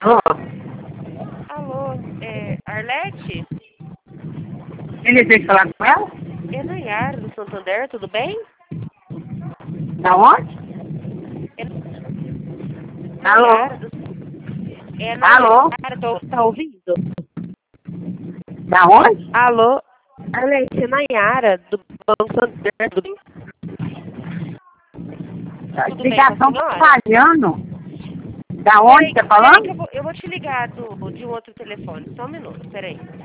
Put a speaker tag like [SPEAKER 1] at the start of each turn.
[SPEAKER 1] Alô?
[SPEAKER 2] Alô, Arlete?
[SPEAKER 1] Ele tem que falar com ela?
[SPEAKER 2] É Nayara do Santander, tudo bem?
[SPEAKER 1] Da onde?
[SPEAKER 2] É
[SPEAKER 1] Alô?
[SPEAKER 2] Nayara do... É
[SPEAKER 1] Alô?
[SPEAKER 2] Nayara, tá ouvindo?
[SPEAKER 1] Da onde?
[SPEAKER 2] Alô, Arlete, é Nayara do Banco Santander, tudo bem?
[SPEAKER 1] A
[SPEAKER 2] Tudo bem com a
[SPEAKER 1] ligação tá
[SPEAKER 2] senhora?
[SPEAKER 1] falhando. Da onde você tá
[SPEAKER 2] Peraí
[SPEAKER 1] falando?
[SPEAKER 2] que eu vou te ligar de um outro telefone, só um minuto, peraí.